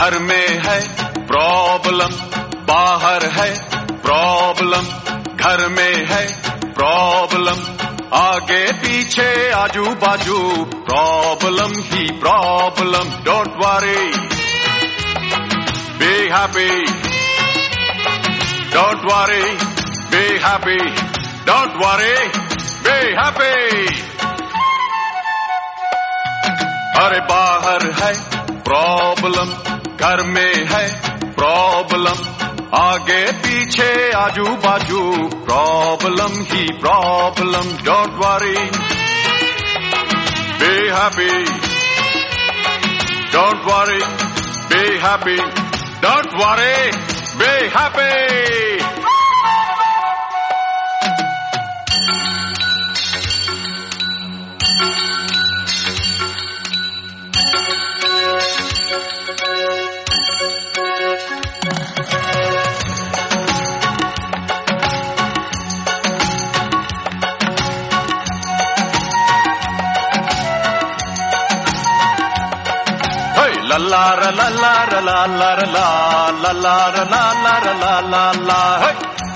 घर में है प्रॉब्लम, बाहर है प्रॉब्लम, घर में है प्रॉब्लम, आगे पीछे आजू बाजू problem he problem. Don't worry, be happy. Don't worry, be happy. Don't worry, be happy. अरे बाहर है प्रॉब्लम, घर में है प्रॉब्लम, आगे पीछे आजू बाजू problem he problem. Don't worry, be happy. Don't worry, be happy. Don't worry, be happy. La la la la la la la la la la la la la la la la. Hey.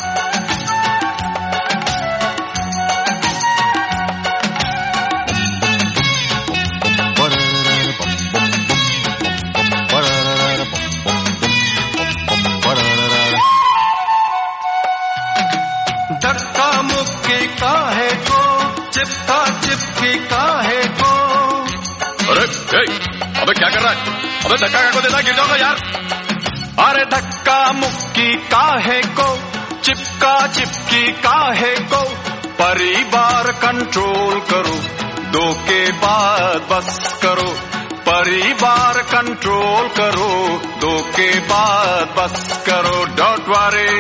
धक्का मुक्की काहे को, चिपका चिपकी काहे को. अरे अबे क्या कर रहा है? अबे धक्का को देता, गिर जाऊंगा यार. अरे धक्का मुक्की काहे को, चिपका चिपकी काहे को, परिवार कंट्रोल करो, दो के बाद बस करो. परिवार कंट्रोल करो, दो के बाद बस करो. Don't worry,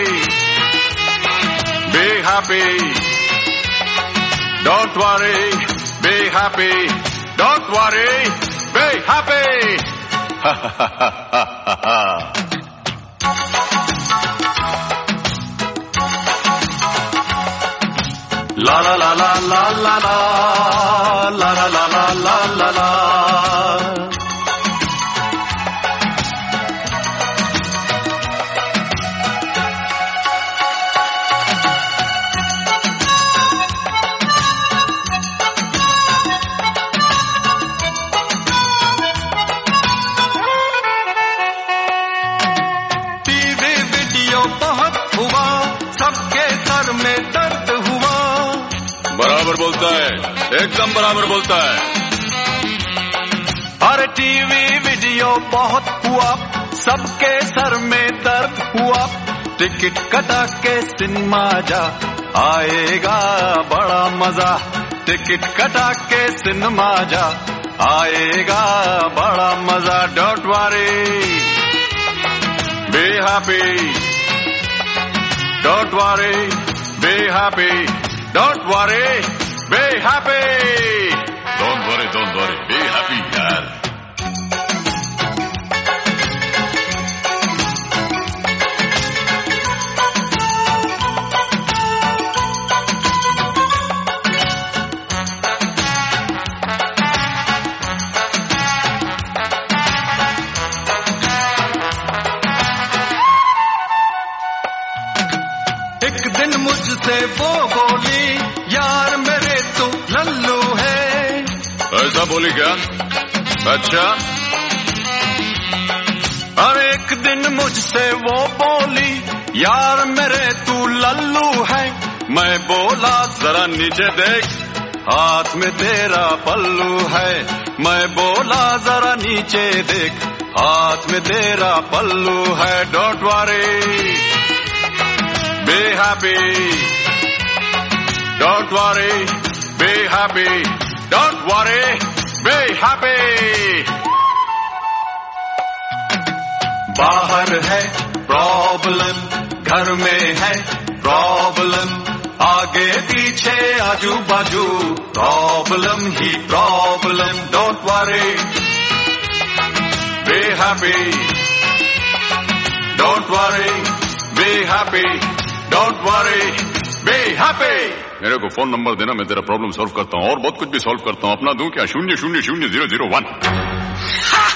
be happy. Don't worry, be happy. Don't worry, be happy. La la la la la la la la la la la la la la. बहुत हुआ, सबके सर में दर्द हुआ. बराबर बोलता है, एकदम बराबर बोलता है. अरे टीवी वीडियो बहुत हुआ, सबके सर में दर्द हुआ. टिकट कटा के सिनेमा जा, आएगा बड़ा मजा. टिकट कटा के सिनेमा जा, आएगा बड़ा मजा. Don't worry, be happy. Don't worry, be happy. Don't worry, be happy. Don't worry, be happy, yaar. एक दिन मुझसे वो बोली, यार मेरे तो लल्लू है. ऐसा बोली क्या? अच्छा. अरे एक दिन मुझसे वो बोली, यार मेरे तू लल्लू है. मैं बोला जरा नीचे देख, हाथ में तेरा पल्लू है. मैं बोला जरा नीचे देख, हाथ में तेरा पल्लू है. Don't worry, be happy. Don't worry, be happy. Don't worry, be happy. बाहर है प्रॉब्लम, घर में है प्रॉब्लम, आगे पीछे आजू बाजू problem he problem. Don't worry, be happy. Don't worry, be happy. Don't worry, be happy. मेरे को फोन नंबर देना, मैं तेरा प्रॉब्लम सॉल्व करता हूँ. और बहुत कुछ भी सॉल्व करता हूँ. अपना दूं क्या? 000001.